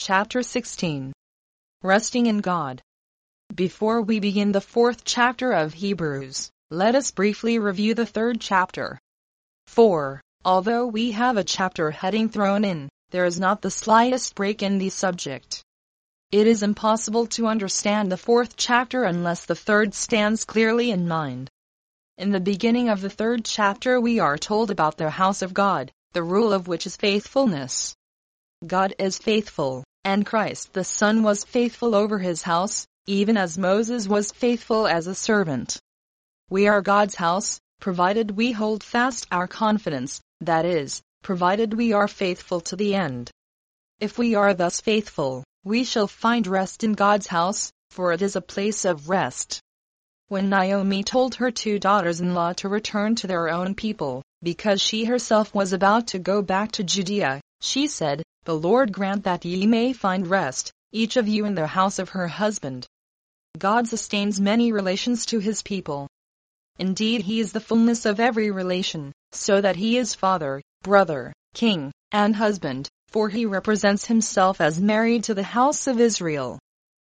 Chapter 16. Resting in God. Before we begin the 4th chapter of Hebrews, let us briefly review the 3rd chapter. 4. Although we have a chapter heading thrown in, there is not the slightest break in the subject. It is impossible to understand the 4th chapter unless the 3rd stands clearly in mind. In the beginning of the 3rd chapter we are told about the house of God, the rule of which is faithfulness. God is faithful, and Christ the Son was faithful over his house, even as Moses was faithful as a servant. We are God's house, provided we hold fast our confidence, that is, provided we are faithful to the end. If we are thus faithful, we shall find rest in God's house, for it is a place of rest. When Naomi told her 2 daughters-in-law to return to their own people, because she herself was about to go back to Judea, she said, "The Lord grant that ye may find rest, each of you in the house of her husband." God sustains many relations to his people. Indeed, he is the fullness of every relation, so that he is father, brother, king, and husband, for he represents himself as married to the house of Israel.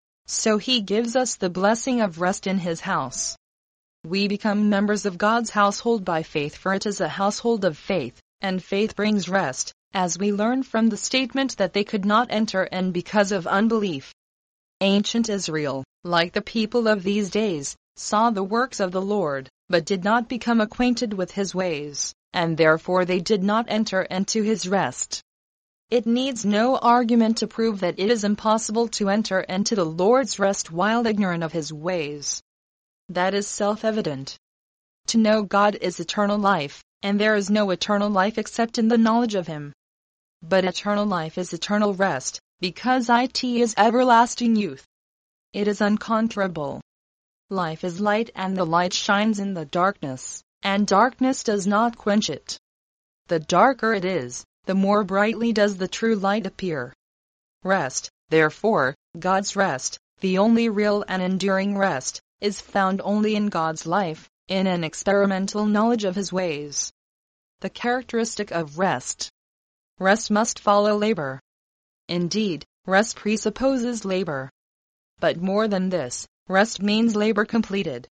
So he gives us the blessing of rest in his house. We become members of God's household by faith, for it is a household of faith, and faith brings rest, as we learn from the statement that they could not enter in because of unbelief. Ancient Israel, like the people of these days, saw the works of the Lord, but did not become acquainted with his ways, and therefore they did not enter into his rest. It needs no argument to prove that it is impossible to enter into the Lord's rest while ignorant of his ways. That is self-evident. To know God is eternal life, and there is no eternal life except in the knowledge of him. But eternal life is eternal rest, because it is everlasting youth. It is unconquerable. Life is light, and the light shines in the darkness, and darkness does not quench it. The darker it is, the more brightly does the true light appear. Rest, therefore, God's rest, the only real and enduring rest, is found only in God's life, in an experimental knowledge of his ways. The characteristic of rest. Rest must follow labor. Indeed, rest presupposes labor. But more than this, rest means labor completed.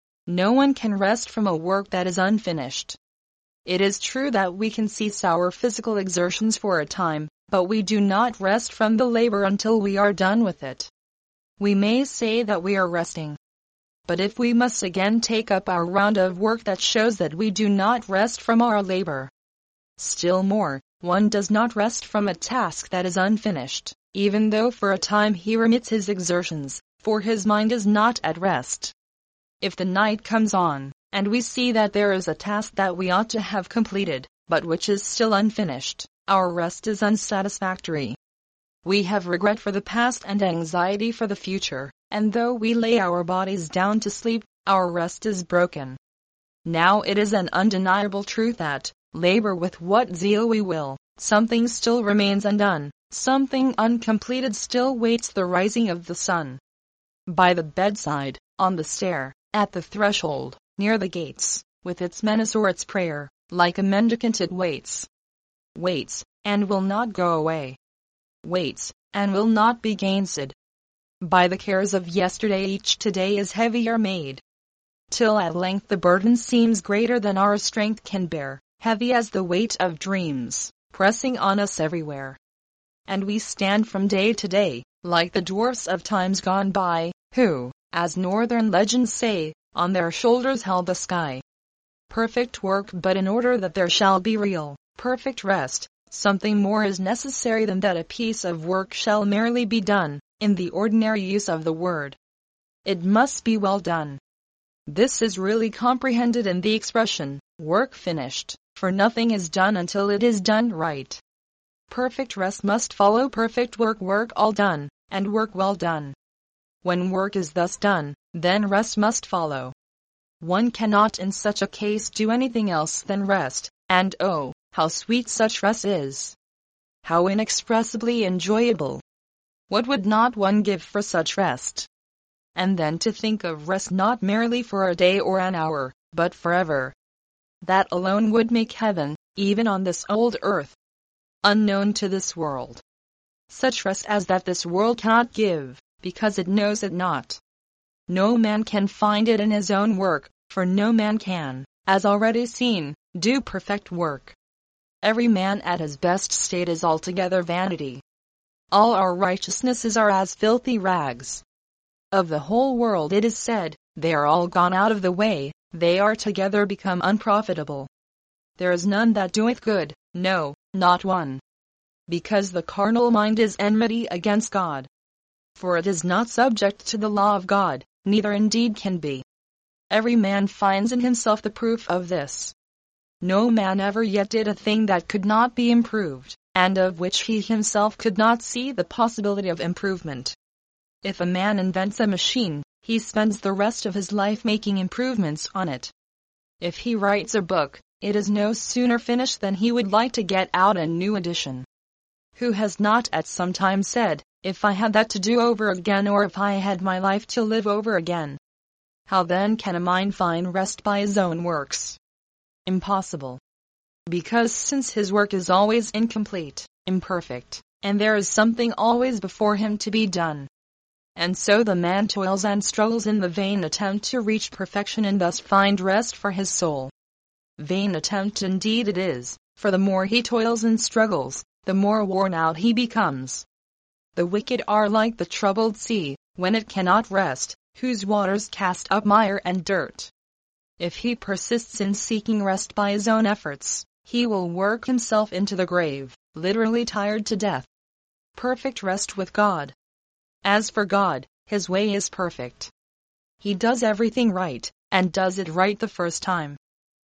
No one can rest from a work that is unfinished. It is true that we can cease our physical exertions for a time, but we do not rest from the labor until we are done with it. We may say that we are resting. But if we must again take up our round of work, that shows that we do not rest from our labor. Still more, one does not rest from a task that is unfinished, even though for a time he remits his exertions, for his mind is not at rest. If the night comes on, and we see that there is a task that we ought to have completed, but which is still unfinished, our rest is unsatisfactory. We have regret for the past and anxiety for the future, and though we lay our bodies down to sleep, our rest is broken. Now it is an undeniable truth that, labor with what zeal we will, something still remains undone, something uncompleted still waits the rising of the sun. By the bedside, on the stair, at the threshold, near the gates, with its menace or its prayer, like a mendicant it waits. Waits, and will not go away. Waits, and will not be gainsaid. By the cares of yesterday each today is heavier made. Till at length the burden seems greater than our strength can bear, heavy as the weight of dreams, pressing on us everywhere. And we stand from day to day, like the dwarfs of times gone by, who, as northern legends say, on their shoulders held the sky. Perfect work, but in order that there shall be real, perfect rest, something more is necessary than that a piece of work shall merely be done, in the ordinary use of the word. It must be well done. This is really comprehended in the expression, work finished, for nothing is done until it is done right. Perfect rest must follow perfect work, work all done, and work well done. When work is thus done, then rest must follow. One cannot in such a case do anything else than rest, and oh, how sweet such rest is! How inexpressibly enjoyable! What would not one give for such rest? And then to think of rest not merely for a day or an hour, but forever. That alone would make heaven, even on this old earth, unknown to this world. such rest as that this world cannot give, because it knows it not. No man can find it in his own work, for no man can, as already seen, do perfect work. Every man at his best state is altogether vanity. All our righteousnesses are as filthy rags. Of the whole world it is said, they are all gone out of the way, they are together become unprofitable. There is none that doeth good, no, not one. Because the carnal mind is enmity against God. For it is not subject to the law of God, neither indeed can be. Every man finds in himself the proof of this. No man ever yet did a thing that could not be improved, and of which he himself could not see the possibility of improvement. If a man invents a machine, he spends the rest of his life making improvements on it. If he writes a book, it is no sooner finished than he would like to get out a new edition. Who has not at some time said, if I had that to do over again, or if I had my life to live over again? How then can a mind find rest by his own works? Impossible. Because since his work is always incomplete, imperfect, and there is something always before him to be done. And so the man toils and struggles in the vain attempt to reach perfection and thus find rest for his soul. Vain attempt indeed it is, for the more he toils and struggles, the more worn out he becomes. The wicked are like the troubled sea, when it cannot rest, whose waters cast up mire and dirt. If he persists in seeking rest by his own efforts, he will work himself into the grave, literally tired to death. Perfect rest with God. As for God, his way is perfect. He does everything right, and does it right the first time.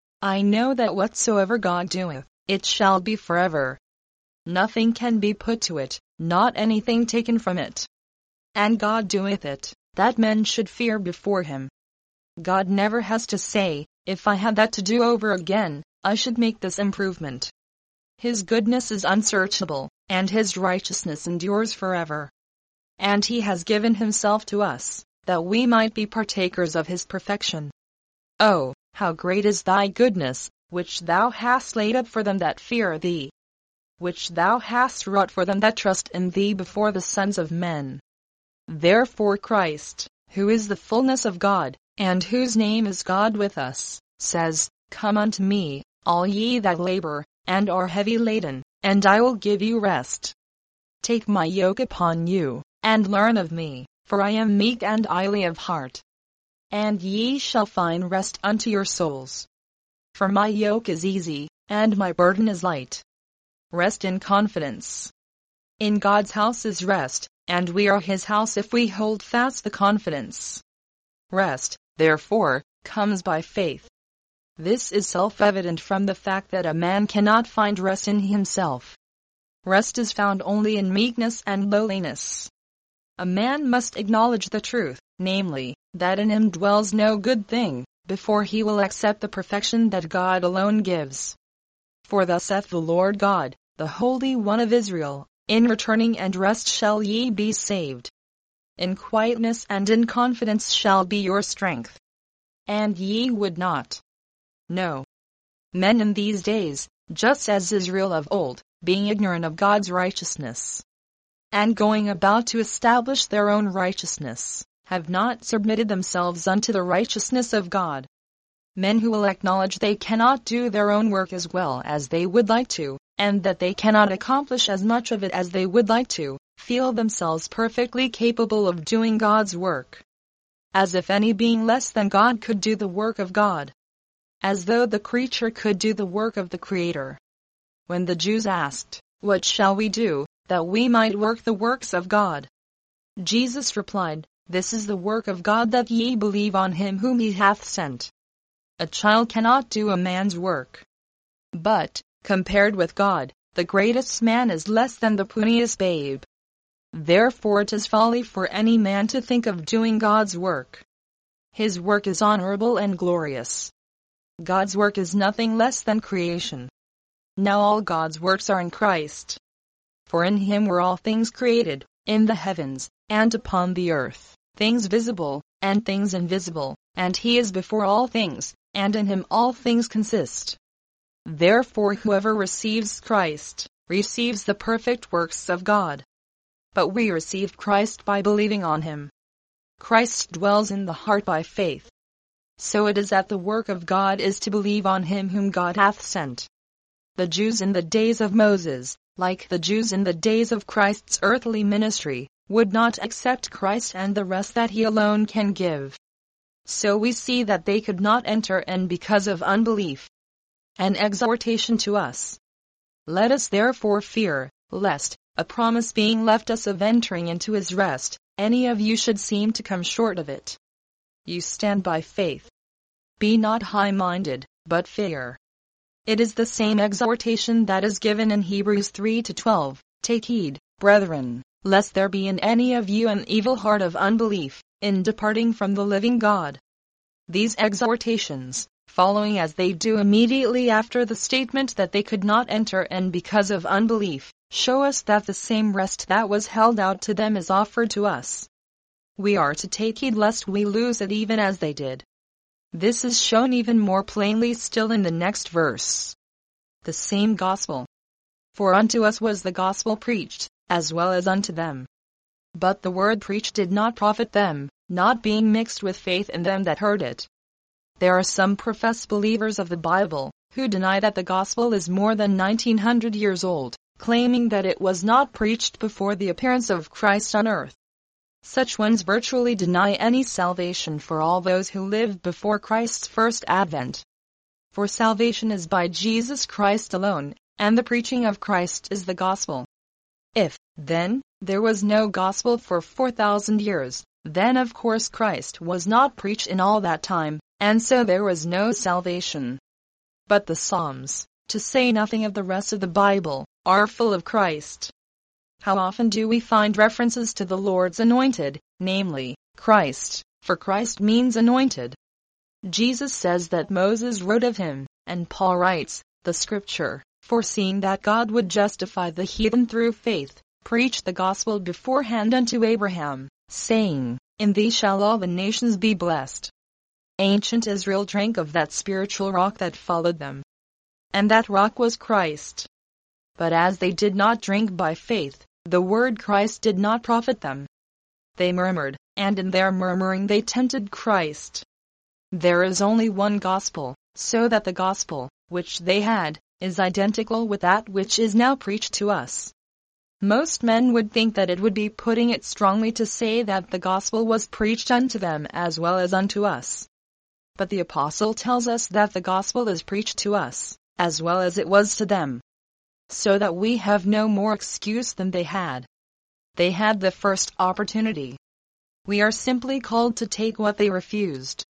I know that whatsoever God doeth, it shall be forever. Nothing can be put to it, not anything taken from it. And God doeth it, that men should fear before him. God never has to say, if I had that to do over again, I should make this improvement. His goodness is unsearchable, and his righteousness endures forever. And he has given himself to us, that we might be partakers of his perfection. Oh, how great is thy goodness, which thou hast laid up for them that fear thee, which thou hast wrought for them that trust in thee before the sons of men. Therefore Christ, who is the fullness of God, and whose name is God with us, says, Come unto me, all ye that labor, and are heavy laden, and I will give you rest. Take my yoke upon you, and learn of me, for I am meek and lowly of heart. And ye shall find rest unto your souls. For my yoke is easy, and my burden is light. Rest in confidence. In God's house is rest, and we are his house if we hold fast the confidence. Rest, therefore, comes by faith. This is self-evident from the fact that a man cannot find rest in himself. Rest is found only in meekness and lowliness. A man must acknowledge the truth, namely, that in him dwells no good thing, before he will accept the perfection that God alone gives. For thus saith the Lord God, the Holy One of Israel, in returning and rest shall ye be saved. In quietness and in confidence shall be your strength. And ye would not. No. Men in these days, just as Israel of old, being ignorant of God's righteousness, and going about to establish their own righteousness, have not submitted themselves unto the righteousness of God. Men who will acknowledge they cannot do their own work as well as they would like to, and that they cannot accomplish as much of it as they would like to, feel themselves perfectly capable of doing God's work. As if any being less than God could do the work of God. As though the creature could do the work of the Creator. When the Jews asked, What shall we do, that we might work the works of God? Jesus replied, This is the work of God, that ye believe on him whom he hath sent. A child cannot do a man's work. But, compared with God, the greatest man is less than the puniest babe. Therefore it is folly for any man to think of doing God's work. His work is honorable and glorious. God's work is nothing less than creation. Now all God's works are in Christ. For in him were all things created, in the heavens, and upon the earth, things visible, and things invisible, and he is before all things, and in him all things consist. Therefore whoever receives Christ, receives the perfect works of God. but we received Christ by believing on him. Christ dwells in the heart by faith. So it is that the work of God is to believe on him whom God hath sent. The Jews in the days of Moses, like the Jews in the days of Christ's earthly ministry, would not accept Christ and the rest that he alone can give. So we see that they could not enter in because of unbelief. An exhortation to us. Let us therefore fear, lest, a promise being left us of entering into his rest, any of you should seem to come short of it. You stand by faith. Be not high-minded, but fear. It is the same exhortation that is given in Hebrews 3-12. Take heed, brethren, lest there be in any of you an evil heart of unbelief, in departing from the living God. These exhortations, following as they do immediately after the statement that they could not enter in because of unbelief, show us that the same rest that was held out to them is offered to us. We are to take heed lest we lose it even as they did. This is shown even more plainly still in the next verse. The same gospel. For unto us was the gospel preached, as well as unto them. But the word preached did not profit them, not being mixed with faith in them that heard it. There are some professed believers of the Bible, who deny that the gospel is more than 1900 years old, claiming that it was not preached before the appearance of Christ on earth. Such ones virtually deny any salvation for all those who lived before Christ's first advent. For salvation is by Jesus Christ alone, and the preaching of Christ is the gospel. If, then, there was no gospel for 4,000 years, then of course Christ was not preached in all that time, and so there was no salvation. But the Psalms, to say nothing of the rest of the Bible, are full of Christ. How often do we find references to the Lord's anointed, namely, Christ, for Christ means anointed. Jesus says that Moses wrote of him, and Paul writes, the scripture, foreseeing that God would justify the heathen through faith, preached the gospel beforehand unto Abraham, saying, in thee shall all the nations be blessed. Ancient Israel drank of that spiritual rock that followed them. And that rock was Christ. But as they did not drink by faith, the word Christ did not profit them. They murmured, and in their murmuring they tempted Christ. There is only one gospel, so that the gospel, which they had, is identical with that which is now preached to us. Most men would think that it would be putting it strongly to say that the gospel was preached unto them as well as unto us. But the apostle tells us that the gospel is preached to us, as well as it was to them. So that we have no more excuse than they had. They had the first opportunity. We are simply called to take what they refused.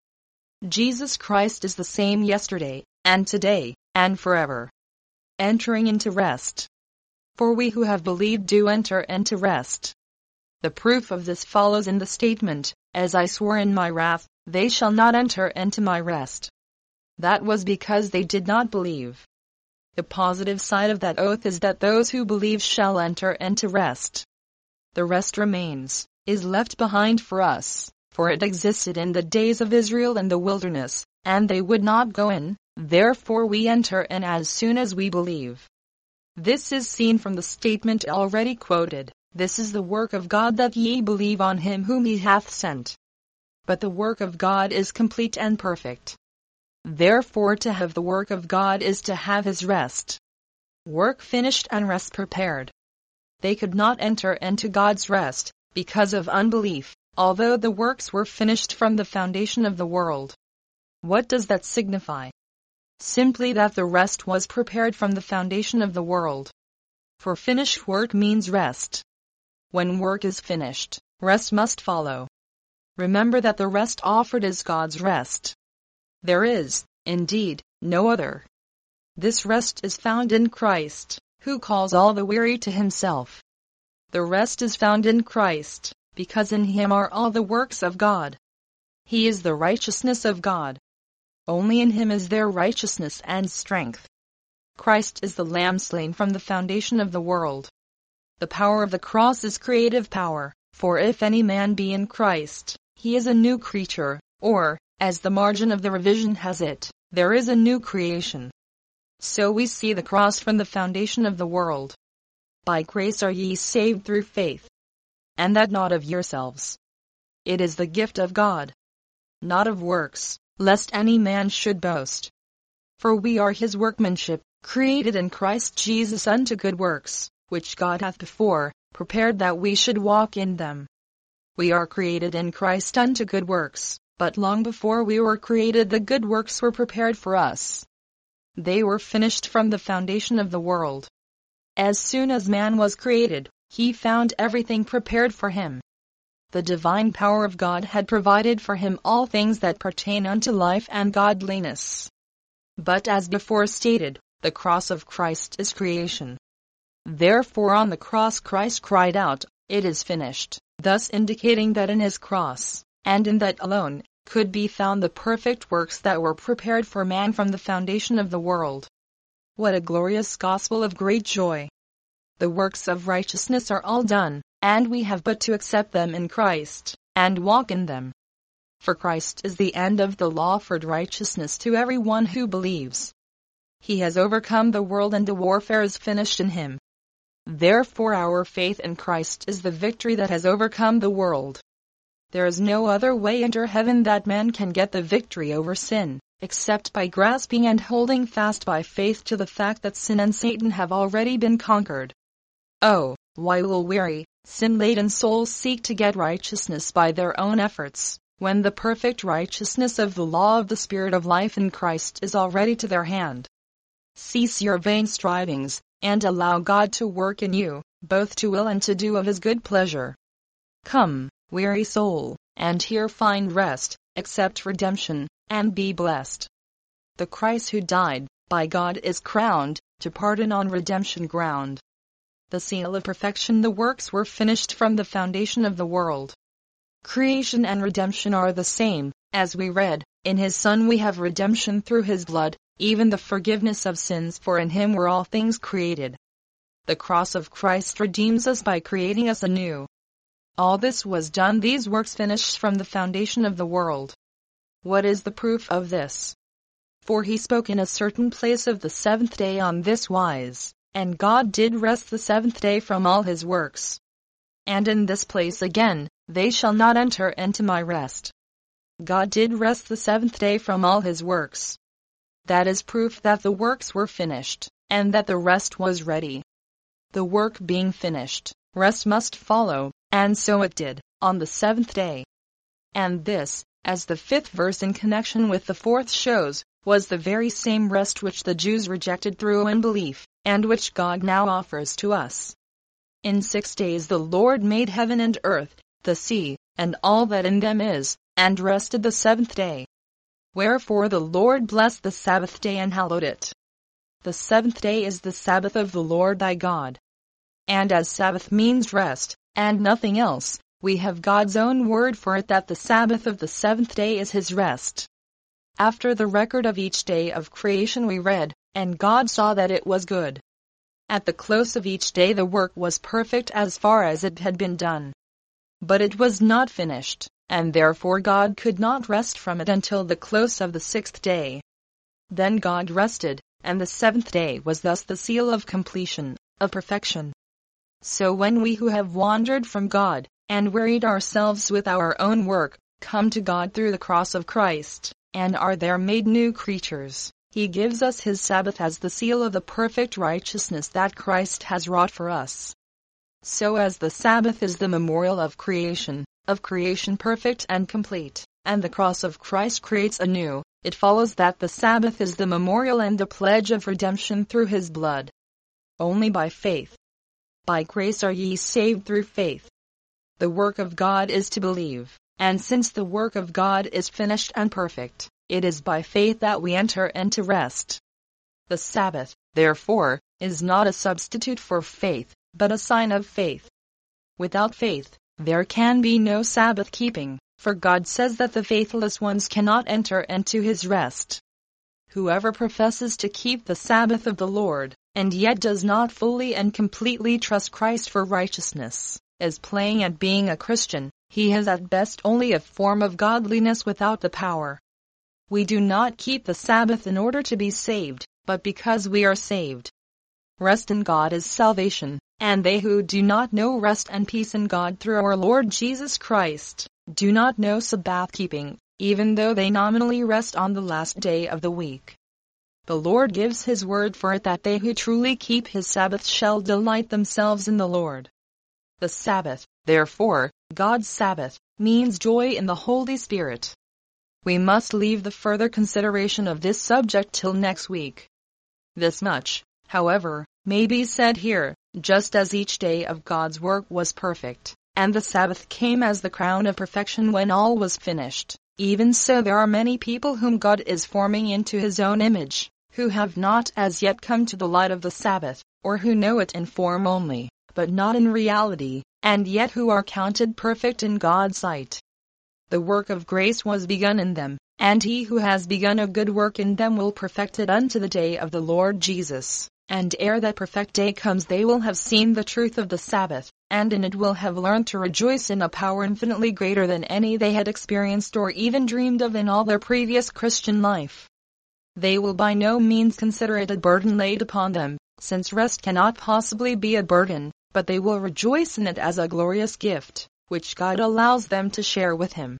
Jesus Christ is the same yesterday, and today, and forever. Entering into rest. For we who have believed do enter into rest. The proof of this follows in the statement, as I swore in my wrath, they shall not enter into my rest. That was because they did not believe. The positive side of that oath is that those who believe shall enter into rest. The rest remains, is left behind for us, for it existed in the days of Israel in the wilderness, and they would not go in, therefore we enter in as soon as we believe. This is seen from the statement already quoted, this is the work of God that ye believe on him whom he hath sent. But the work of God is complete and perfect. Therefore to have the work of God is to have his rest. Work finished and rest prepared. They could not enter into God's rest, because of unbelief, although the works were finished from the foundation of the world. What does that signify? Simply that the rest was prepared from the foundation of the world. For finished work means rest. When work is finished, rest must follow. Remember that the rest offered is God's rest. There is, indeed, no other. This rest is found in Christ, who calls all the weary to himself. The rest is found in Christ, because in him are all the works of God. He is the righteousness of God. Only in him is there righteousness and strength. Christ is the Lamb slain from the foundation of the world. The power of the cross is creative power, for if any man be in Christ, he is a new creature, or, as the margin of the revision has it, there is a new creation. So we see the cross from the foundation of the world. By grace are ye saved through faith, and that not of yourselves. It is the gift of God, not of works, lest any man should boast. For we are his workmanship, created in Christ Jesus unto good works, which God hath before prepared that we should walk in them. We are created in Christ unto good works, but long before we were created the good works were prepared for us. They were finished from the foundation of the world. As soon as man was created, he found everything prepared for him. The divine power of God had provided for him all things that pertain unto life and godliness. But as before stated, the cross of Christ is creation. Therefore on the cross Christ cried out, "It is finished," thus indicating that in his cross, and in that alone, could be found the perfect works that were prepared for man from the foundation of the world. What a glorious gospel of great joy! The works of righteousness are all done, and we have but to accept them in Christ, and walk in them. For Christ is the end of the law for righteousness to every one who believes. He has overcome the world and the warfare is finished in him. Therefore our faith in Christ is the victory that has overcome the world. There is no other way into heaven that man can get the victory over sin, except by grasping and holding fast by faith to the fact that sin and Satan have already been conquered. Oh, why will weary, sin-laden souls seek to get righteousness by their own efforts, when the perfect righteousness of the law of the Spirit of life in Christ is already to their hand? Cease your vain strivings, and allow God to work in you, both to will and to do of his good pleasure. Come, weary soul, and here find rest, accept redemption, and be blessed. The Christ who died, by God is crowned, to pardon on redemption ground. The seal of perfection, the works were finished from the foundation of the world. Creation and redemption are the same, as we read, in his Son we have redemption through his blood, even the forgiveness of sins, for in him were all things created. The cross of Christ redeems us by creating us anew. All this was done, these works finished from the foundation of the world. What is the proof of this? For he spoke in a certain place of the seventh day on this wise, "And God did rest the seventh day from all his works." And in this place again, "They shall not enter into my rest." God did rest the seventh day from all his works. That is proof that the works were finished, and that the rest was ready. The work being finished, rest must follow, and so it did, on the seventh day. And this, as the fifth verse in connection with the fourth shows, was the very same rest which the Jews rejected through unbelief, and which God now offers to us. In 6 days the Lord made heaven and earth, the sea, and all that in them is, and rested the seventh day. Wherefore the Lord blessed the Sabbath day and hallowed it. The seventh day is the Sabbath of the Lord thy God. And as Sabbath means rest, and nothing else, we have God's own word for it that the Sabbath of the seventh day is his rest. After the record of each day of creation we read, "And God saw that it was good." At the close of each day the work was perfect as far as it had been done. But it was not finished, and therefore God could not rest from it until the close of the 6th day. Then God rested, and the 7th day was thus the seal of completion, of perfection. So when we who have wandered from God, and wearied ourselves with our own work, come to God through the cross of Christ, and are there made new creatures, he gives us his Sabbath as the seal of the perfect righteousness that Christ has wrought for us. So as the Sabbath is the memorial of creation perfect and complete, and the cross of Christ creates anew, it follows that the Sabbath is the memorial and the pledge of redemption through his blood. Only by faith. By grace are ye saved through faith. The work of God is to believe, and since the work of God is finished and perfect, it is by faith that we enter into rest. The Sabbath, therefore, is not a substitute for faith, but a sign of faith. Without faith, there can be no Sabbath keeping, for God says that the faithless ones cannot enter into his rest. Whoever professes to keep the Sabbath of the Lord, and yet does not fully and completely trust Christ for righteousness, is playing at being a Christian. He has at best only a form of godliness without the power. We do not keep the Sabbath in order to be saved, but because we are saved. Rest in God is salvation, And they who do not know rest and peace in God through our Lord Jesus Christ, do not know Sabbath keeping, even though they nominally rest on the last day of the week. The Lord gives His word for it that they who truly keep His Sabbath shall delight themselves in the Lord. The Sabbath, therefore, God's Sabbath, means joy in the Holy Spirit. We must leave the further consideration of this subject till next week. This much, however, may be said here, just as each day of God's work was perfect, and the Sabbath came as the crown of perfection when all was finished, even so there are many people whom God is forming into His own image, who have not as yet come to the light of the Sabbath, or who know it in form only, but not in reality, and yet who are counted perfect in God's sight. The work of grace was begun in them, and He who has begun a good work in them will perfect it unto the day of the Lord Jesus. And ere that perfect day comes they will have seen the truth of the Sabbath, and in it will have learned to rejoice in a power infinitely greater than any they had experienced or even dreamed of in all their previous Christian life. They will by no means consider it a burden laid upon them, since rest cannot possibly be a burden, but they will rejoice in it as a glorious gift, which God allows them to share with Him.